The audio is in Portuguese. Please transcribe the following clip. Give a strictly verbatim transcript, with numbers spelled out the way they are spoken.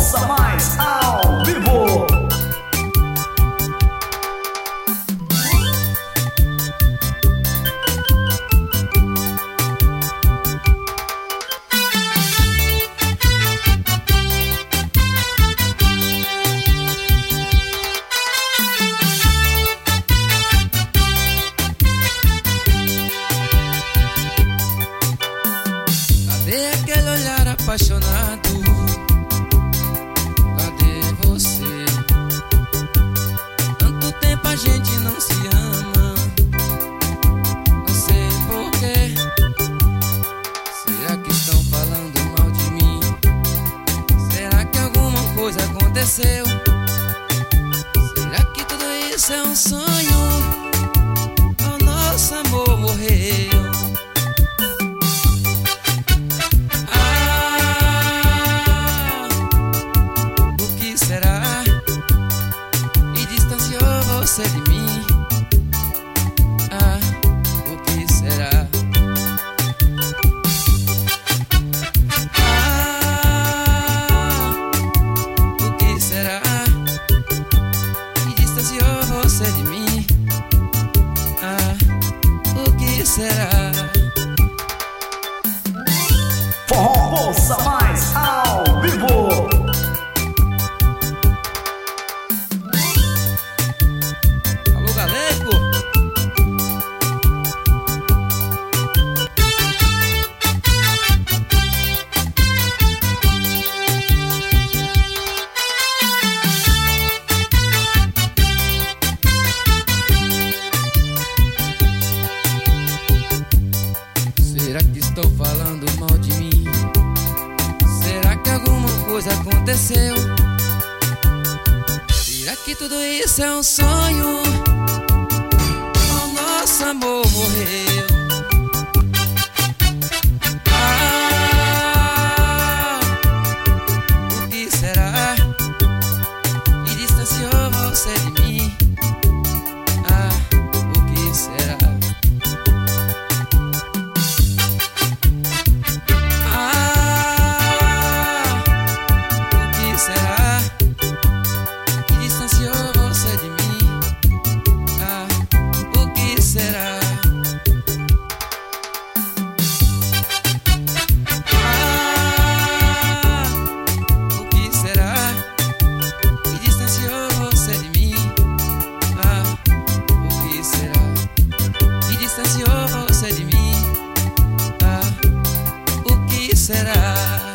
Força Mais ao vivo. Cadê aquele olhar apaixonado? Cadê você? Tanto tempo a gente não se ama. Não sei porquê. Será que estão falando mal de mim? Será que alguma coisa aconteceu? Será que tudo isso é um sonho? O nosso amor morreu. Você de mim, ah, o que será? Ah, o que será? Que distanciou você de mim, ah, o que será? Forró Força Mais ao vivo. Será que estão falando mal de mim? Será que alguma coisa aconteceu? Será que tudo isso é um sonho? O nosso amor morreu. Ah, o que será? Que distanciou você de mim? Ah, o que será? Você de mim, ah, o que será?